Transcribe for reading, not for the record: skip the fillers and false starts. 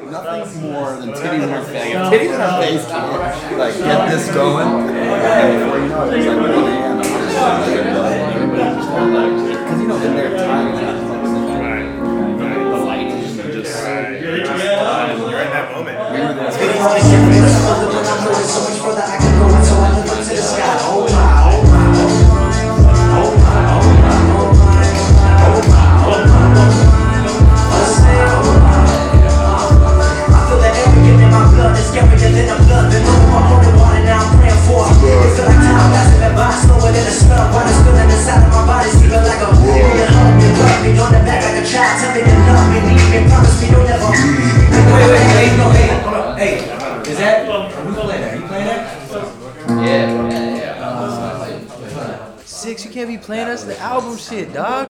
nothing's more than titties in her face. Like, titties in her face can't, like, get this going. And before you know it, it's like 1 a.m. Because, you know, in their time, the lighting and just... You're in that moment. Hey, is that? Who's playing that? Are you playing that? Yeah. 6, you can't be playing us the album shit, dog.